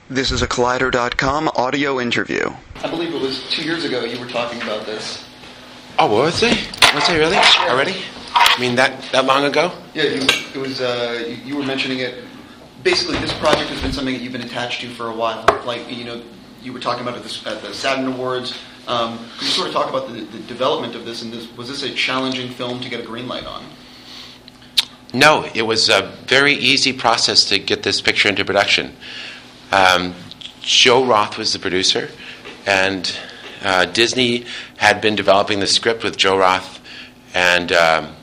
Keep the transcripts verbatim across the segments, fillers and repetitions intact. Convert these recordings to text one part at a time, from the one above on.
This is a Collider dot com audio interview. I believe it was two years ago you were talking about this. Oh, was it? Was it really? Already? I mean, that, that long ago? Yeah, you, it was. Uh, you, you were mentioning it. Basically, this project has been something that you've been attached to for a while. Like, you know, you were talking about it this, at the Saturn Awards. Um, could you sort of talk about the, the development of this? And this, was this a challenging film to get a green light on? No, it was a very easy process to get this picture into production. Um, Joe Roth was the producer, and uh, Disney had been developing the script with Joe Roth and um,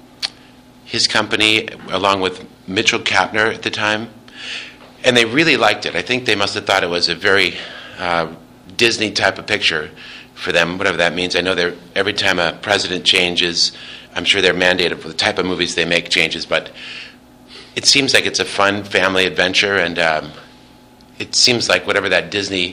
his company, along with Mitchell Kapner at the time, and they really liked it. I think they must have thought it was a very uh, Disney type of picture for them, whatever that means. I know they're, every time a president changes, I'm sure they're mandated for the type of movies they make changes, but it seems like it's a fun family adventure, and um, it seems like whatever that Disney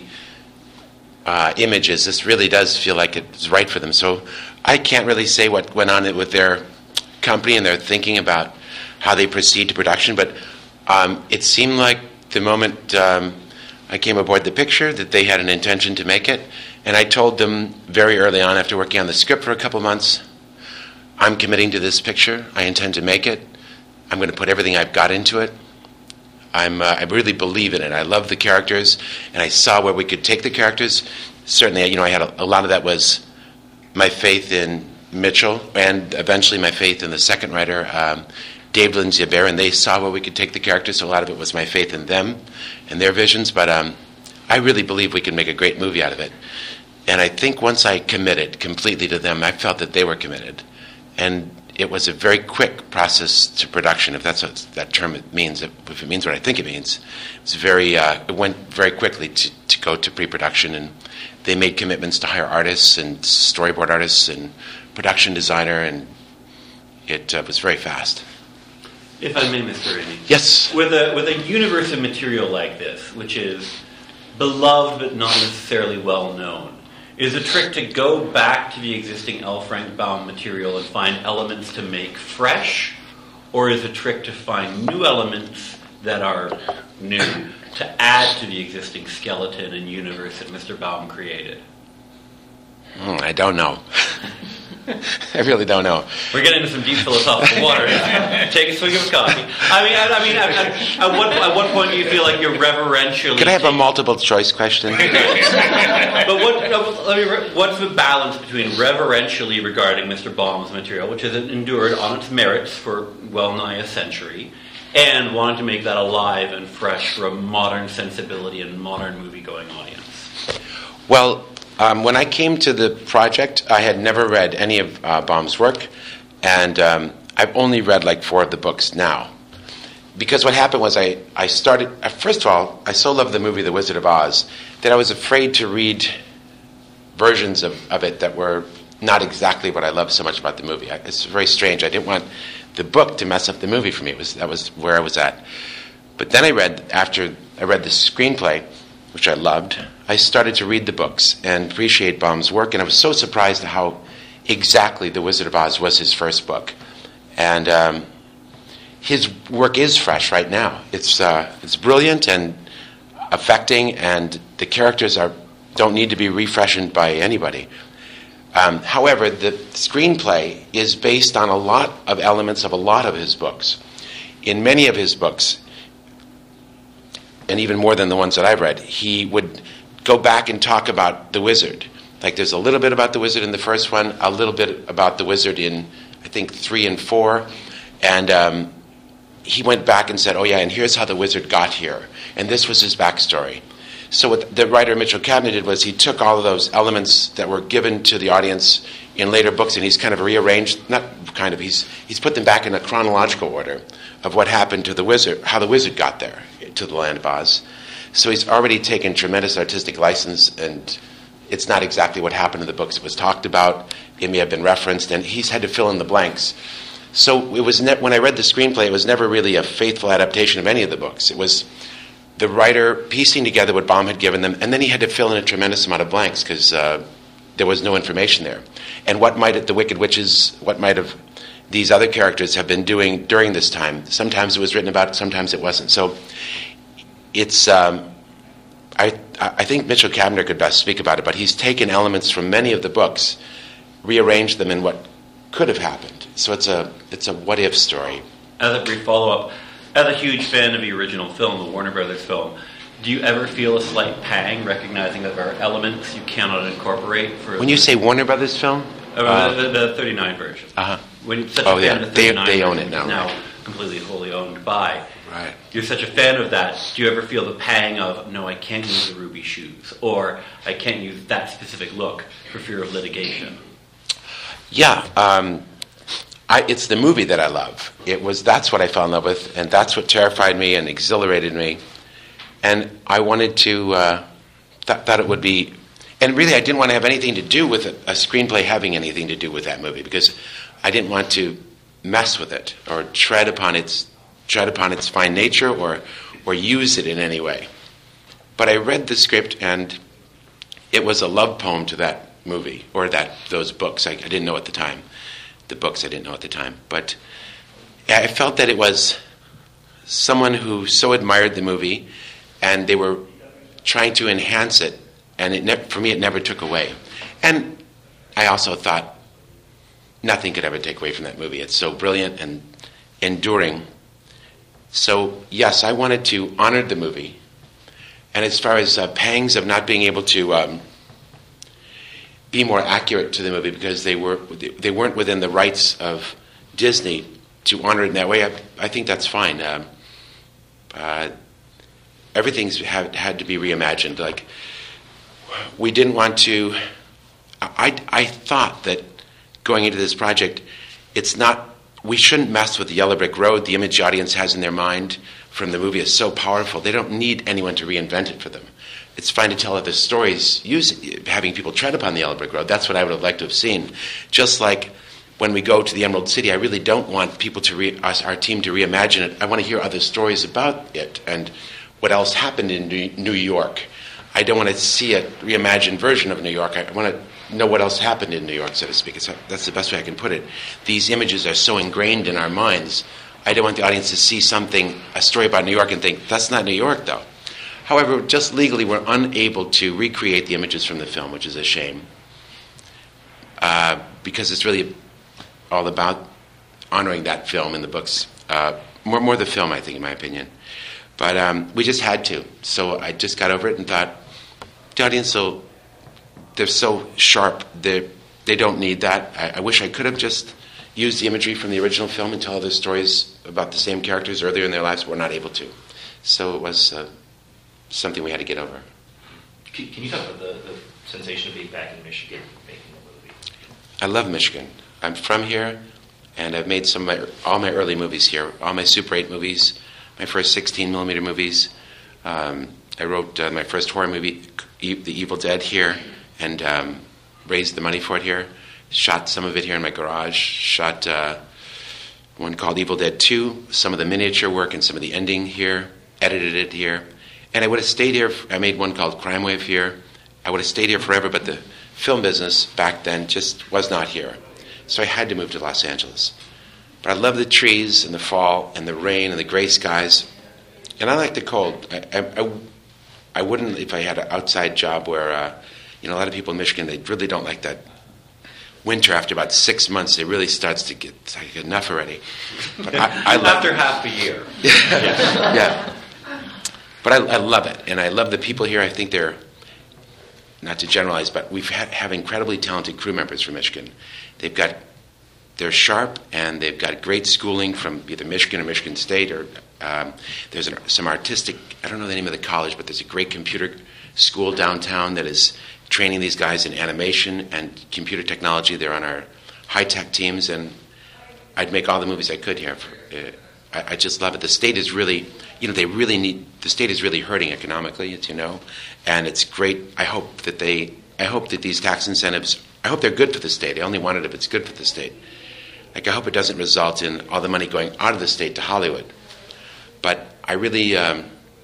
uh, image is, this really does feel like it's right for them. So I can't really say what went on with their company and their thinking about how they proceed to production, but um, it seemed like the moment um, I came aboard the picture that they had an intention to make it, and I told them very early on, after working on the script for a couple months, I'm committing to this picture. I intend to make it. I'm going to put everything I've got into it. I'm, uh, I really believe in it. I love the characters, and I saw where we could take the characters. Certainly, you know, I had a, a lot of that was my faith in Mitchell, and eventually my faith in the second writer, um, Dave Lindsay-Abaire, and they saw where we could take the characters, so a lot of it was my faith in them and their visions, but um, I really believe we can make a great movie out of it. And I think once I committed completely to them, I felt that they were committed. And it was a very quick process to production, if that's what that term means, if it means what I think it means. It was very, uh, it went very quickly to, to go to pre-production, and they made commitments to hire artists and storyboard artists and production designer, and it uh, was very fast. If I may, Mister Rainey. Yes. With a with a universe of material like this, which is beloved but not necessarily well known, is a trick to go back to the existing L. Frank Baum material and find elements to make fresh, or is a trick to find new elements that are new to add to the existing skeleton and universe that Mister Baum created? Mm, I don't know. I really don't know. We're getting into some deep philosophical water. Take a swig of coffee. I mean, I, I mean, at, at, at, what, at what point do you feel like you're reverentially? Can I have a multiple choice question? But what? Let me, what's the balance between reverentially regarding Mister Baum's material, which has endured on its merits for well nigh a century, and wanting to make that alive and fresh for a modern sensibility and modern movie-going audience? Well. Um, when I came to the project, I had never read any of uh, Baum's work, and um, I've only read like four of the books now. Because what happened was I, I started, uh, first of all, I so loved the movie The Wizard of Oz that I was afraid to read versions of, of it that were not exactly what I loved so much about the movie. I, it's very strange. I didn't want the book to mess up the movie for me. It was, that was where I was at. But then I read, after I read the screenplay, which I loved, I started to read the books and appreciate Baum's work, and I was so surprised at how exactly The Wizard of Oz was his first book. And um, his work is fresh right now. It's uh, it's brilliant and affecting, and the characters are don't need to be refreshened by anybody. Um, however, the screenplay is based on a lot of elements of a lot of his books. In many of his books, and even more than the ones that I've read, he would go back and talk about the wizard. Like there's a little bit about the wizard in the first one, a little bit about the wizard in, I think, three and four. And um, he went back and said, oh yeah, and here's how the wizard got here. And this was his backstory. So what the writer Mitchell Kapner did was he took all of those elements that were given to the audience in later books, and he's kind of rearranged, not kind of, he's he's put them back in a chronological order of what happened to the wizard, how the wizard got there to the land of Oz. So he's already taken tremendous artistic license, and it's not exactly what happened in the books. It was talked about, it may have been referenced, and he's had to fill in the blanks. So it was ne- when I read the screenplay, it was never really a faithful adaptation of any of the books. It was the writer piecing together what Baum had given them, and then he had to fill in a tremendous amount of blanks because uh, there was no information there. And what might it, the Wicked Witches, what might have these other characters have been doing during this time? Sometimes it was written about, sometimes it wasn't. So it's um, I I think Mitchell Cabner could best speak about it, but he's taken elements from many of the books, rearranged them in what could have happened. So it's a it's a what if story. As a brief follow-up, as a huge fan of the original film, the Warner Brothers film, do you ever feel a slight pang recognizing that there are elements you cannot incorporate? For When you say Warner Brothers film? Uh, Uh, the, the thirty-nine version. Uh-huh. When you're such Oh, a fan yeah. of the They- thirty-nine they own version, it now, which is now right. completely wholly owned by. Right. You're such a fan of that. Do you ever feel the pang of, no, I can't use the ruby shoes, or I can't use that specific look for fear of litigation? Yeah, um, I, it's the movie that I love. It was that's what I fell in love with, and that's what terrified me and exhilarated me. And I wanted to uh, th- thought it would be, and really I didn't want to have anything to do with a, a screenplay having anything to do with that movie because I didn't want to mess with it or tread upon its tread upon its fine nature or or use it in any way. But I read the script and it was a love poem to that movie or that those books. I, I didn't know at the time. The books I didn't know at the time. But I felt that it was someone who so admired the movie and they were trying to enhance it, and it ne- for me it never took away. And I also thought nothing could ever take away from that movie. It's so brilliant and enduring. So yes, I wanted to honor the movie. And as far as uh, pangs of not being able to um, be more accurate to the movie because they were they weren't within the rights of Disney to honor it in that way, I, I think that's fine. Um, uh, everything's had, had to be reimagined. Like we didn't want to. I I thought that going into this project, it's not. We shouldn't mess with the Yellow Brick Road. The image the audience has in their mind from the movie is so powerful. They don't need anyone to reinvent it for them. It's fine to tell other stories, using, having people tread upon the Yellow Brick Road. That's what I would have liked to have seen. Just like when we go to the Emerald City, I really don't want people to re, us, our team to reimagine it. I want to hear other stories about it and what else happened in New York. I don't want to see a reimagined version of New York. I want to know what else happened in New York, so to speak. It's, that's the best way I can put it. These images are so ingrained in our minds. I don't want the audience to see something, a story about New York, and think, that's not New York, though. However, just legally, we're unable to recreate the images from the film, which is a shame. Uh, because it's really all about honoring that film in the books. Uh, more, more the film, I think, in my opinion. But um, we just had to. So I just got over it and thought, the audience, so they're so sharp, they they don't need that. I, I wish I could have just used the imagery from the original film and tell other stories about the same characters earlier in their lives, but we're not able to. So it was uh, something we had to get over. Can, can you talk about the, the sensation of being back in Michigan making a movie? I love Michigan. I'm from here, and I've made some of my, all my early movies here, all my Super eight movies, my first sixteen millimeter movies. Um, I wrote uh, my first horror movie, e- The Evil Dead, here, and um, raised the money for it here. Shot some of it here in my garage. Shot uh, one called Evil Dead two, some of the miniature work and some of the ending here. Edited it here. And I would have stayed here. I made one called Crime Wave here. I would have stayed here forever, but the film business back then just was not here. So I had to move to Los Angeles. But I love the trees and the fall and the rain and the gray skies. And I like the cold. I, I, I, I wouldn't if I had an outside job where, uh, you know, a lot of people in Michigan, they really don't like that winter. After about six months, it really starts to get like, enough already. But I, I love After it. half a year. yeah. yeah. But I, I love it. And I love the people here. I think they're, not to generalize, but we ha- have incredibly talented crew members from Michigan. They've got, they're sharp, and they've got great schooling from either Michigan or Michigan State, or um, there's an, some artistic, I don't know the name of the college, but there's a great computer school downtown that is training these guys in animation and computer technology. They're on our high-tech teams, and I'd make all the movies I could here. For, uh, I, I just love it. The state is really, you know, they really need, the state is really hurting economically, as you know, and it's great. I hope that they, I hope that these tax incentives, I hope they're good for the state. I only want it if it's good for the state. Like, I hope it doesn't result in all the money going out of the state to Hollywood. But I really, um,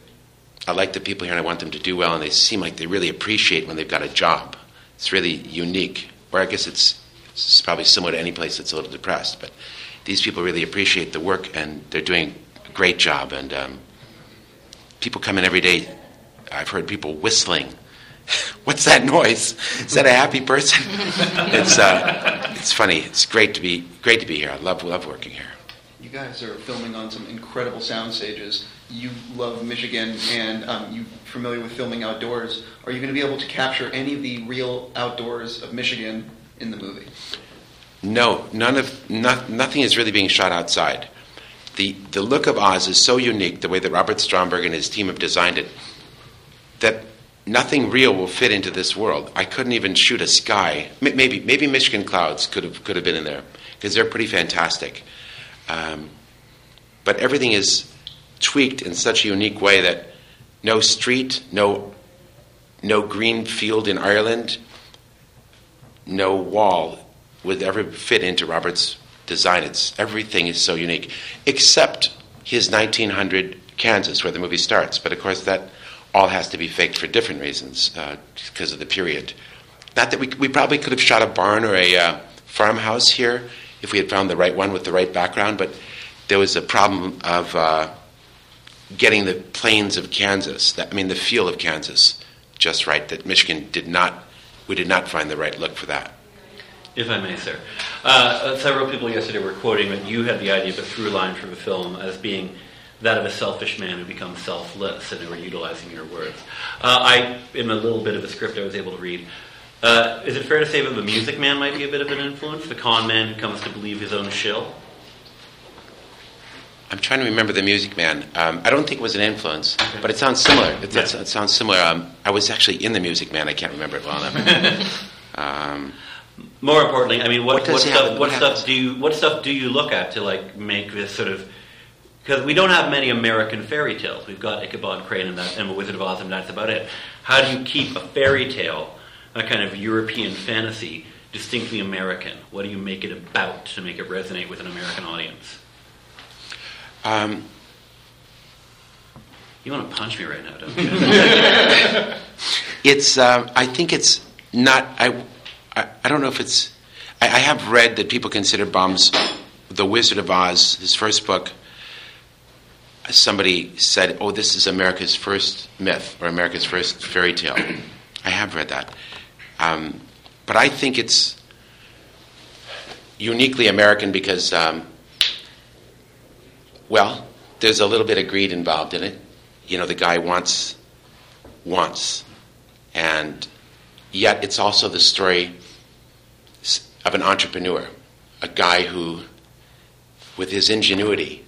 I like the people here, and I want them to do well, and they seem like they really appreciate when they've got a job. It's really unique. Or I guess it's, it's probably similar to any place that's a little depressed, but these people really appreciate the work, and they're doing a great job. And um, people come in every day I've heard people whistling. What's that noise? Is that a happy person? it's uh, it's funny. It's great to be great to be here. I love love working here. You guys are filming on some incredible sound stages. You love Michigan, and um, you're familiar with filming outdoors. Are you going to be able to capture any of the real outdoors of Michigan in the movie? No, none of no, nothing is really being shot outside. The the look of Oz is so unique, the way that Robert Stromberg and his team have designed it, that nothing real will fit into this world. I couldn't even shoot a sky. Maybe maybe Michigan clouds could have could have been in there because they're pretty fantastic. Um, but everything is tweaked in such a unique way that no street, no no green field in Ireland, no wall would ever fit into Robert's design. It's everything is so unique, except his nineteen hundred Kansas, where the movie starts. But of course that all has to be faked for different reasons uh, because of the period. Not that we we probably could have shot a barn or a uh, farmhouse here if we had found the right one with the right background, but there was a problem of uh, getting the plains of Kansas, that, I mean the feel of Kansas, just right. That Michigan did not, we did not find the right look for that. If I may, sir. Uh, several people yesterday were quoting that you had the idea of a through line for the film as being that of a selfish man who becomes selfless, and they were utilizing your words. Uh, I, in a little bit of a script I was able to read, uh, is it fair to say that the Music Man might be a bit of an influence, the con man who comes to believe his own shill? I'm trying to remember the Music Man. Um, I don't think it was an influence, okay. But it sounds similar. It, yeah. it sounds similar. Um, I was actually in the Music Man. I can't remember it well enough. um, More importantly, I mean, what, what, what stuff? What, what stuff do you? What stuff do you look at to like make this sort of? Because we don't have many American fairy tales. We've got Ichabod Crane and, that, and The Wizard of Oz, and that's about it. How do you keep a fairy tale, a kind of European fantasy, distinctly American? What do you make it about to make it resonate with an American audience? Um, you want to punch me right now, don't you? it's. Um, I think it's not. I. I, I don't know if it's. I, I have read that people consider Baum's The Wizard of Oz, his first book. Somebody said, "Oh, this is America's first myth or America's first fairy tale." I have read that, um, but I think it's uniquely American because, um, well, there's a little bit of greed involved in it. You know, the guy wants, wants, and yet it's also the story of an entrepreneur, a guy who, with his ingenuity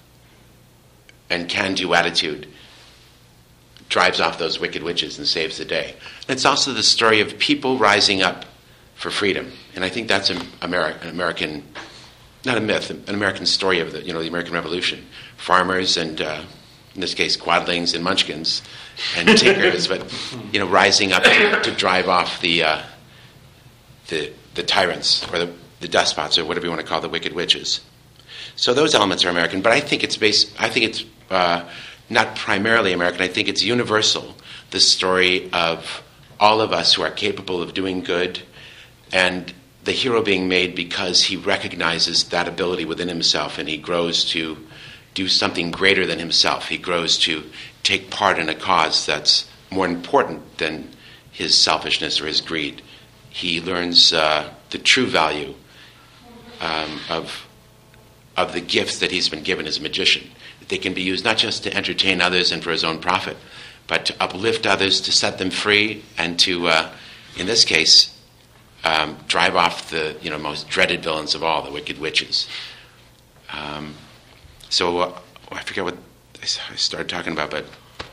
and can-do attitude, drives off those wicked witches and saves the day. And it's also the story of people rising up for freedom, and I think that's an American, American, not a myth, an American story of the you know the American Revolution. Farmers and, uh, in this case, Quadlings and Munchkins and Tinkers, but you know, rising up to, to drive off the uh, the the tyrants or the, the despots or whatever you want to call the wicked witches. So those elements are American, but I think it's based. I think it's uh, not primarily American. I think it's universal. The story of all of us who are capable of doing good, and the hero being made because he recognizes that ability within himself, and he grows to do something greater than himself. He grows to take part in a cause that's more important than his selfishness or his greed. He learns uh, the true value um, of of the gifts that he's been given as a magician. That they can be used not just to entertain others and for his own profit, but to uplift others, to set them free, and to, uh, in this case, um, drive off the you know most dreaded villains of all, the wicked witches. Um, so uh, I forget what I started talking about, but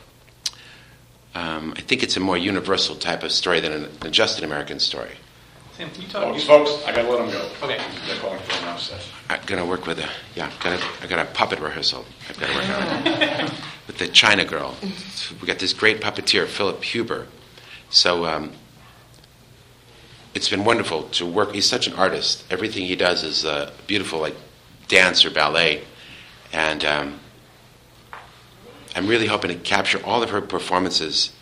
um, I think it's a more universal type of story than, an, than just an American story. Sam, can you talk? Folks, folks, I gotta let them go. Okay. They're calling for an offset. I'm gonna work with a yeah. Got a, I got a puppet rehearsal. I've got to work on it with the China girl. We got this great puppeteer, Philip Huber. So um, it's been wonderful to work. He's such an artist. Everything he does is uh, beautiful, like dance or ballet, and um, I'm really hoping to capture all of her performances,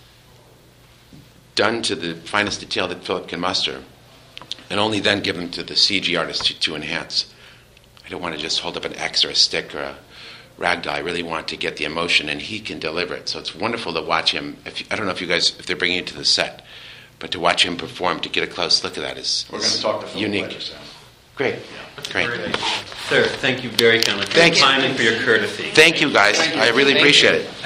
done to the finest detail that Philip can muster, and only then give them to the C G artist to, to enhance. I don't want to just hold up an X or a stick or a ragdoll. I really want to get the emotion, and he can deliver it. So it's wonderful to watch him. If you, I don't know if you guys, if they're bringing you to the set, but to watch him perform, to get a close look at that is, We're going is to talk to Phil unique. later, Sam. Great, great. Sir, thank you very kindly for Thank your you. time and for your courtesy. Thank you, guys. Thank you. I really Thank appreciate you. it.